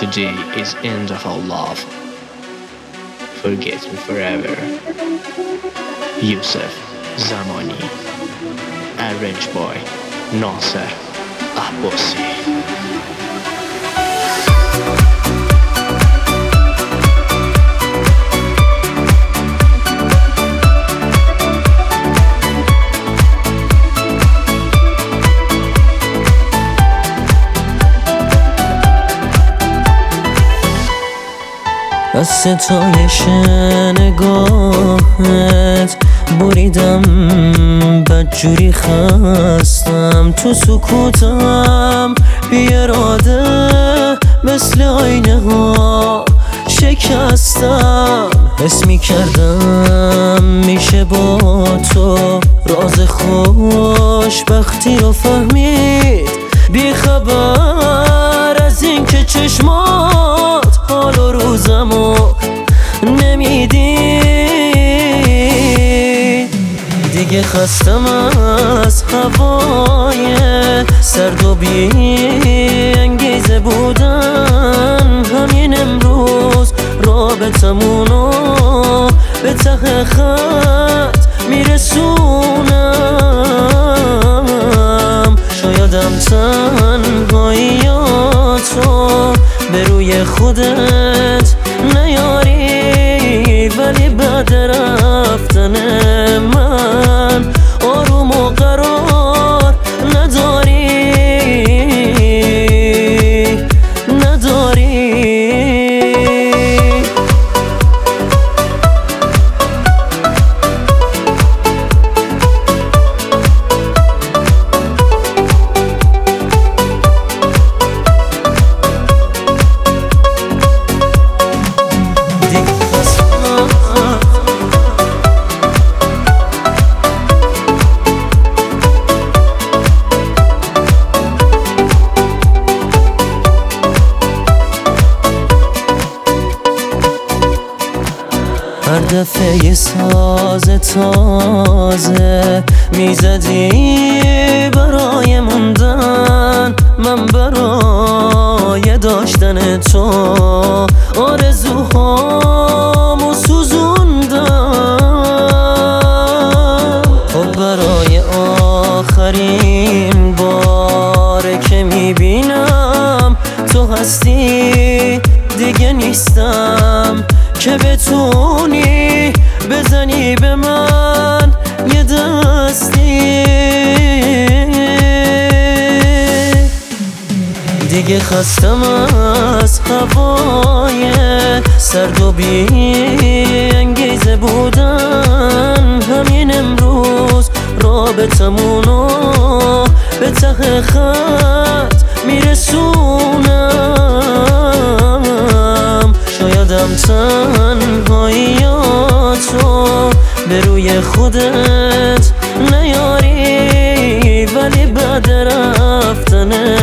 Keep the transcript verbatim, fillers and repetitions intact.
Today is end of our love. Forget me forever. Yusuf Zamani. Arranged by Nasser Abbasi. از ستایش نگاهت بریدم بدجوری خستم تو سکوتم بی اراده مثل آینه ها شکستم حس می کردم میشه با تو راز خوشبختی رو فهمید بی خبر از این که چشمات حال و روزمو نمیدی دیگه خستم از هوای سرد و بی انگیزه بودن همین امروز رابطمونو به ته خط میرسونم شایدم تنهاییاتو به روی خودت نیاری ولی بعد رفتن من آروم و قرار نداری نداری هر دفعه یه ساز تازه میزدی برای موندن من برای داشتن تو آرزوهامو سوزوندم خب برای آخرین باره که میبینم تو هستی دیگه نیستم که بتونی بزنی به من یه دستی دیگه خستم از هوای سرد و بی انگیزه بودن همین امروز رابطمونو به ته خط میرسونم شایدم تنهاییاتو به روی خودت نیاری ولی بعد رفتن